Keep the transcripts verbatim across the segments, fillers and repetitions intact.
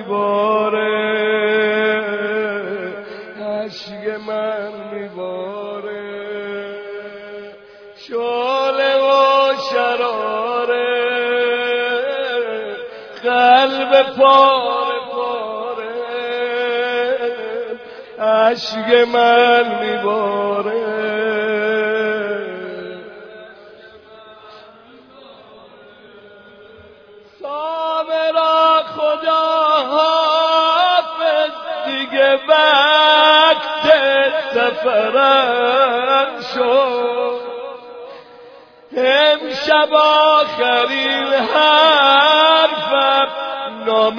میباره، عشق من میباره، شعله و شراره، قلب پاره پاره، عشق من میباره. سامرا خدا حافظ، دیگه وقت سفرم شد، امشب آخرین حرفم نام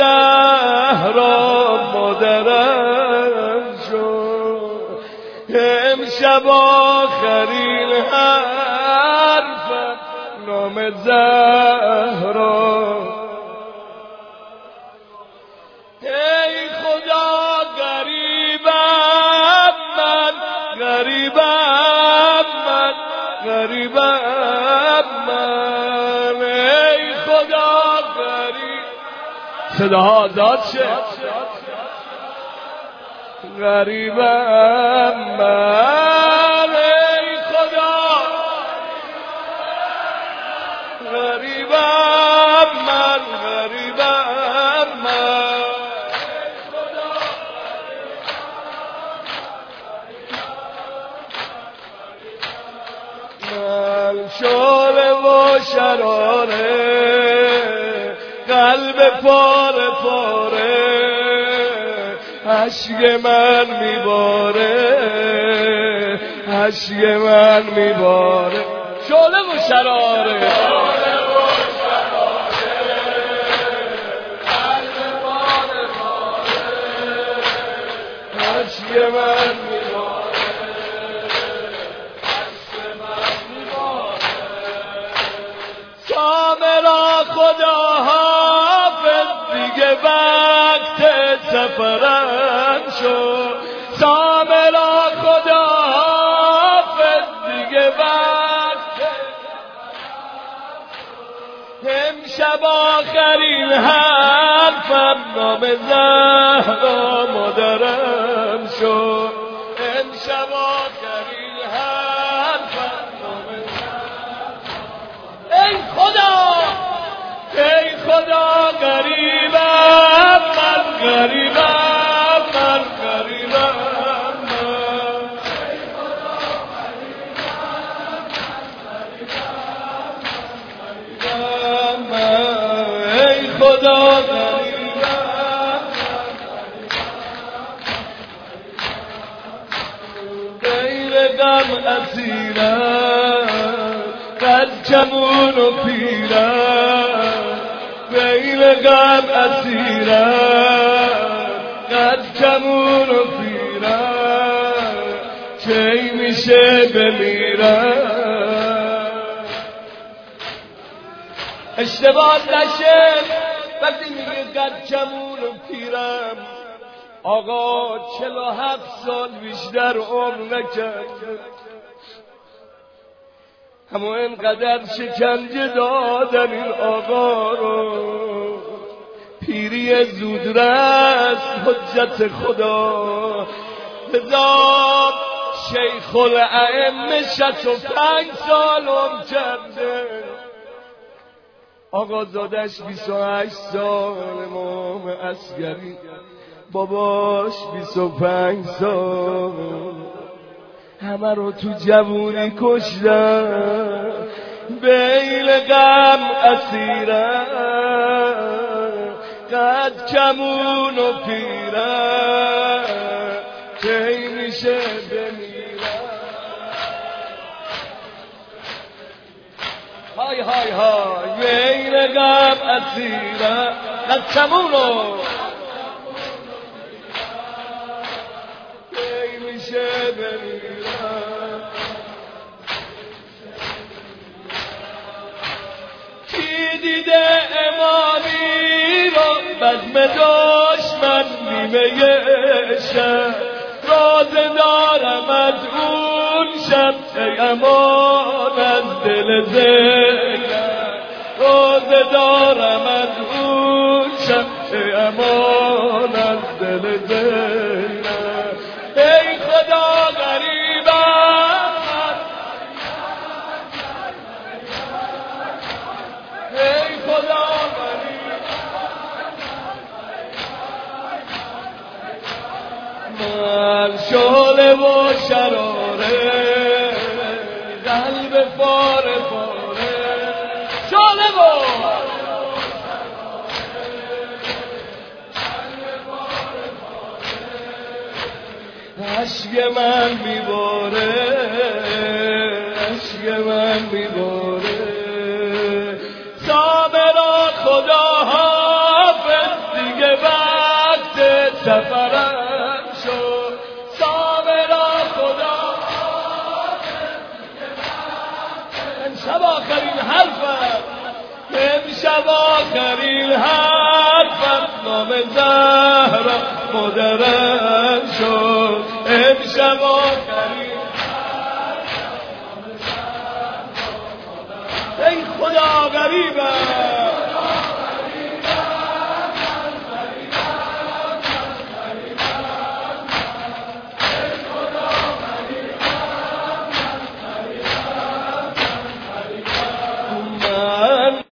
زهرا مادرم شد، امشب آخرین حرفم نام زهرا. ای خدا غریبم من، غریبم من، غریبم من، ای خدا غریب. صداها آزاد شه. غریبم من، ای خدا غریبم من، غریبم من، من شعله و شراره، قلب پاره پاره، عشق من میباره، عشق من میباره، شعله و شراره، عشق من میباره، عشق من میباره. سامرا خدا حافظ، دیگه وقت سفرم شد، سامرا خدا حافظ، دیگه وقت امشب آخرین حرفم نام زهرا مادرم شد، امشب آخرین حرفم نام زهرا. ای خدا ای خدا غریبم من، غریبم من، غریبم من، ای خدا غریبم من، ای خدا غریبم من، غیر غم اسیرم، قد جمون و پیرم، غیر غم اسیرم، قد جمون و پیرم، کی میشه بمیرم. اشتباه نشه وقتی میگه قد جمون و پیرم، آقا چهل و هفت سال بیشتر عمر نکرد، اما اینقدر شکنجه دادن این آقا رو، پیری زودرس حجت خدا. لذا شیخ الائمه شصت و پنج سال عمر کرده، آقا زادش بیست و هشت سال، امام عسگری باباش بیست و پنج سال، همه رو تو جوونی کشتن، بیل غم اسیرن، قد کمون و پیرن، کی میشه بمیرن. های های های بیل غم اسیرن، قد کمون و کی میشه بمیرن. دیده امامی را بزم دشمن نیمه شب، راز دارم از اون شب، ای امان از دل زنم، راز دارم از اون شب، ای امان دل زینب. ای خدا غریبم، ای خدا من شعله و شراره قلب پاره پاره شعله و عشق من میباره عشق من میباره صابرا خدا حافظ دیگه وقت سفرم شد. صابرا خدا امشب آخرین حرفم امشب آخرین حرفم نام زهرا مادرم شد. امشب آخرین حرفم ای خدا غریبم.